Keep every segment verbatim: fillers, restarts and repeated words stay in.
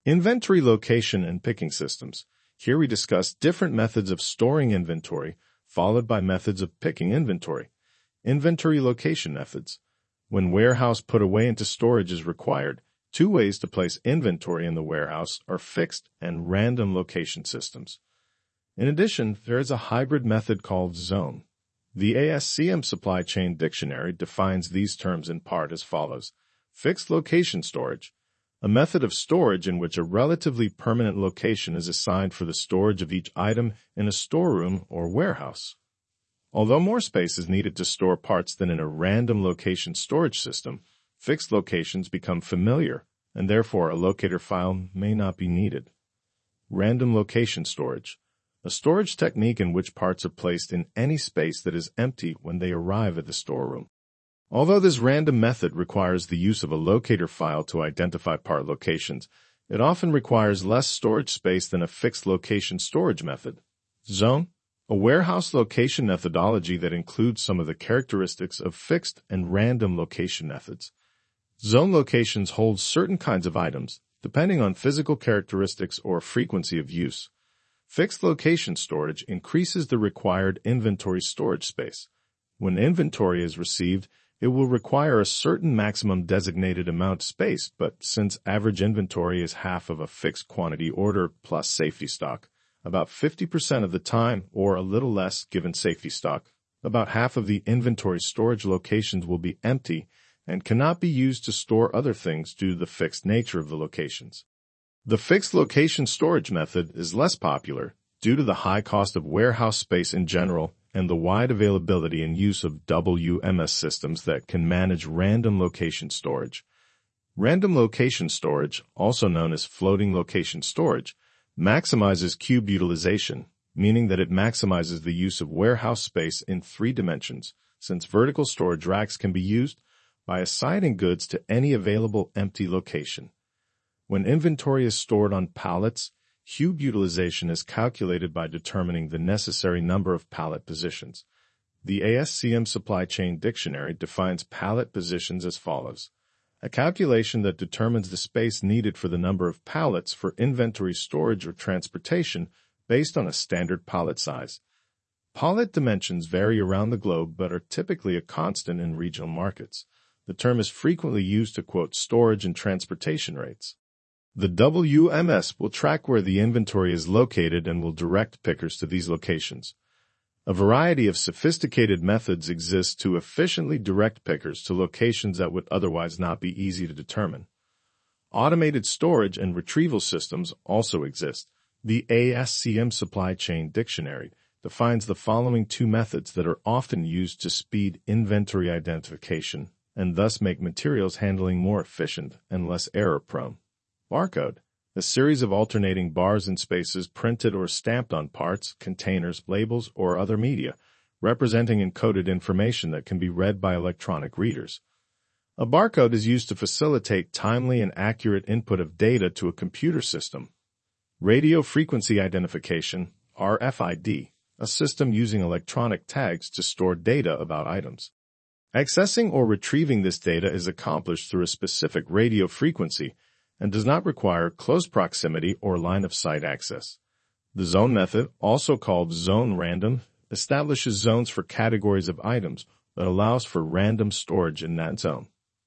Inventory location and picking systems. Here we discuss different methods of storing inventory, followed by methods of picking inventory. Inventory location methods. When warehouse put away into storage is required, two ways to place inventory in the warehouse are fixed and random location systems. In addition, there is a hybrid method called zone. The A S C M Supply Chain Dictionary defines these terms in part as follows. Fixed location storage. A method of storage in which a relatively permanent location is assigned for the storage of each item in a storeroom or warehouse. Although more space is needed to store parts than in a random location storage system, fixed locations become familiar, and therefore a locator file may not be needed. Random location storage. A storage technique in which parts are placed in any space that is empty when they arrive at the storeroom. Although this random method requires the use of a locator file to identify part locations, it often requires less storage space than a fixed location storage method. Zone. A warehouse location methodology that includes some of the characteristics of fixed and random location methods. Zone locations hold certain kinds of items, depending on physical characteristics or frequency of use. Fixed location storage increases the required inventory storage space. When inventory is received, it will require a certain maximum designated amount of space, but since average inventory is half of a fixed quantity order plus safety stock, about fifty percent of the time, or a little less given safety stock, about half of the inventory storage locations will be empty and cannot be used to store other things due to the fixed nature of the locations. The fixed location storage method is less popular due to the high cost of warehouse space in general and the wide availability and use of W M S systems that can manage random location storage. Random location storage, also known as floating location storage, maximizes cube utilization, meaning that it maximizes the use of warehouse space in three dimensions, since vertical storage racks can be used by assigning goods to any available empty location. When inventory is stored on pallets, cube utilization is calculated by determining the necessary number of pallet positions. The A S C M Supply Chain Dictionary defines pallet positions as follows. A calculation that determines the space needed for the number of pallets for inventory storage or transportation based on a standard pallet size. Pallet dimensions vary around the globe but are typically a constant in regional markets. The term is frequently used to quote storage and transportation rates. The W M S will track where the inventory is located and will direct pickers to these locations. A variety of sophisticated methods exist to efficiently direct pickers to locations that would otherwise not be easy to determine. Automated storage and retrieval systems also exist. The A S C M Supply Chain Dictionary defines the following two methods that are often used to speed inventory identification and thus make materials handling more efficient and less error-prone. Barcode, a series of alternating bars and spaces printed or stamped on parts, containers, labels, or other media, representing encoded information that can be read by electronic readers. A barcode is used to facilitate timely and accurate input of data to a computer system. Radio frequency identification, R F I D, a system using electronic tags to store data about items. Accessing or retrieving this data is accomplished through a specific radio frequency and does not require close proximity or line-of-sight access. The zone method, also called zone random, establishes zones for categories of items that allows for random storage in that zone.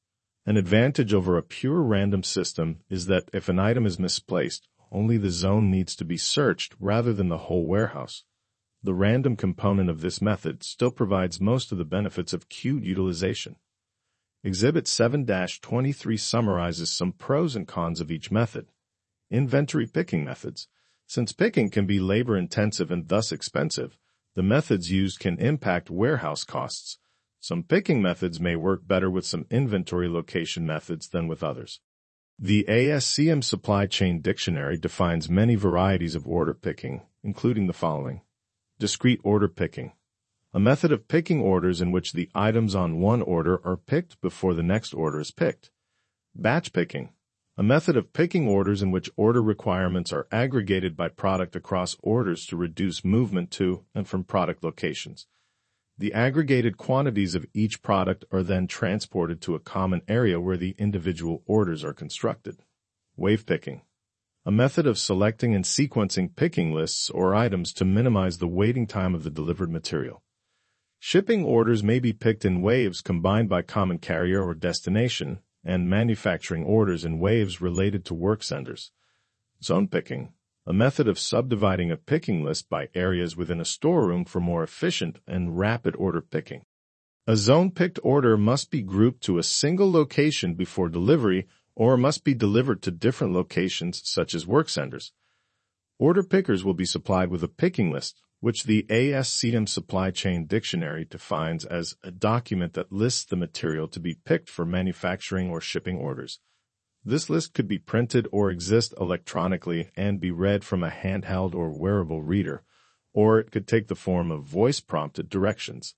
An advantage over a pure random system is that if an item is misplaced, only the zone needs to be searched rather than the whole warehouse. The random component of this method still provides most of the benefits of cube utilization. Exhibit seven dash twenty-three summarizes some pros and cons of each method. Inventory picking methods. Since picking can be labor-intensive and thus expensive, the methods used can impact warehouse costs. Some picking methods may work better with some inventory location methods than with others. The A S C M Supply Chain Dictionary defines many varieties of order picking, including the following. Discrete order picking. A method of picking orders in which the items on one order are picked before the next order is picked. Batch picking. A method of picking orders in which order requirements are aggregated by product across orders to reduce movement to and from product locations. The aggregated quantities of each product are then transported to a common area where the individual orders are constructed. Wave picking. a method of selecting and sequencing picking lists or items to minimize the waiting time of the delivered material. Shipping orders may be picked in waves combined by common carrier or destination, and manufacturing orders in waves related to work senders. Zone picking, a method of subdividing a picking list by areas within a storeroom for more efficient and rapid order picking. A zone-picked order must be grouped to a single location before delivery or must be delivered to different locations such as work senders. Order pickers will be supplied with a picking list, which the A S C M Supply Chain Dictionary defines as a document that lists the material to be picked for manufacturing or shipping orders. This list could be printed or exist electronically and be read from a handheld or wearable reader, or it could take the form of voice-prompted directions.